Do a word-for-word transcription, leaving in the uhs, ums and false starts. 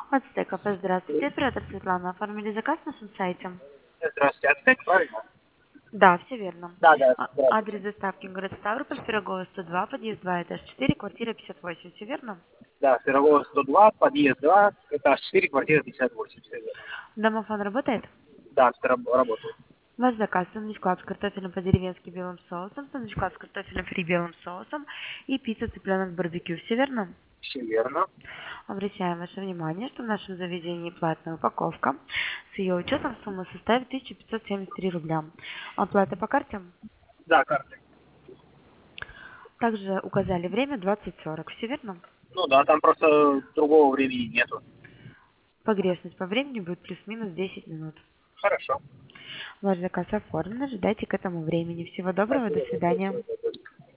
Ацтек КП, здравствуйте. Оператор Светлана. Оформили заказ на нашем сайте? Здравствуйте, Ацтек, правильно? Да, все верно. Да, да, А- Адрес здравствуйте. доставки город Ставрополь, Пирогова, сто два, подъезд два, этаж четыре, квартира пятьдесят восемь. Все верно? Да, Пирогова сто два, подъезд два, этаж четыре, квартира пятьдесят восемь. Все верно. Домофон работает? Да, это раб- работает. Ваш заказ: сэндвич-клаб с картофелем по-деревенски белым соусом, сэндвич-клаб с картофелем фри белым соусом и пицца цыпленок барбекю. Все верно? Все верно. Обращаем ваше внимание, что в нашем заведении платная упаковка. С ее учетом сумма составит тысяча пятьсот семьдесят три рубля. Оплата по карте? Да, карты. Также указали время двадцать сорок. Все верно? Ну да, там просто другого времени нету. Погрешность по времени будет плюс-минус десять минут. Хорошо. Ваш заказ оформлен. Ожидайте к этому времени. Всего доброго. До Спасибо. свидания.